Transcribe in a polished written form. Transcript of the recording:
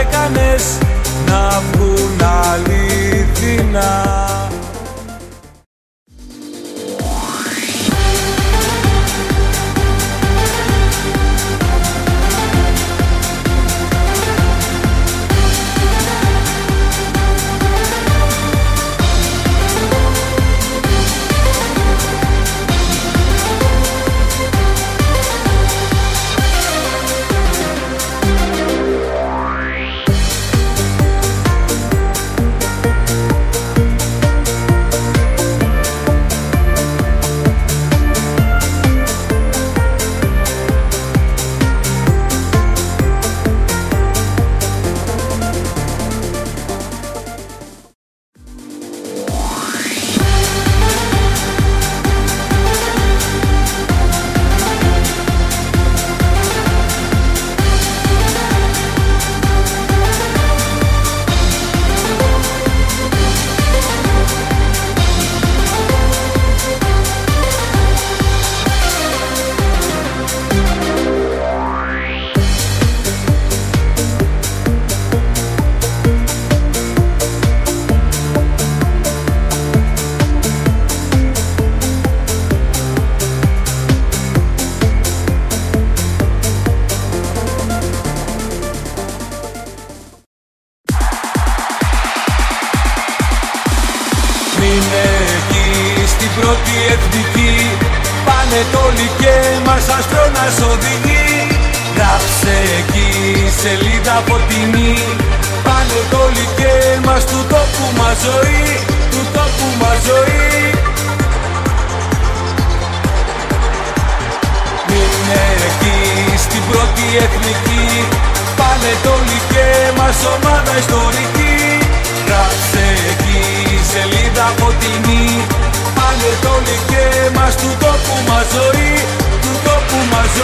έκανες να βγουν αληθινά. Είναι εκεί στην πρώτη εθνική, πάνε όλοι και μας άστρο να σ' οδηγεί. Γράψε εκεί σελίδα φωτεινή, πάνε όλοι και μας του τόπου μας ζωή, του τόπου μας ζωή. Είναι εκεί στην πρώτη εθνική, πάνε όλοι και μας ομάδα ιστορική. Γράψε εκεί σελίδα φωτεινή, πάνε όλοι και μας του τόπου μας ζωή, του τόπου μας ζωή.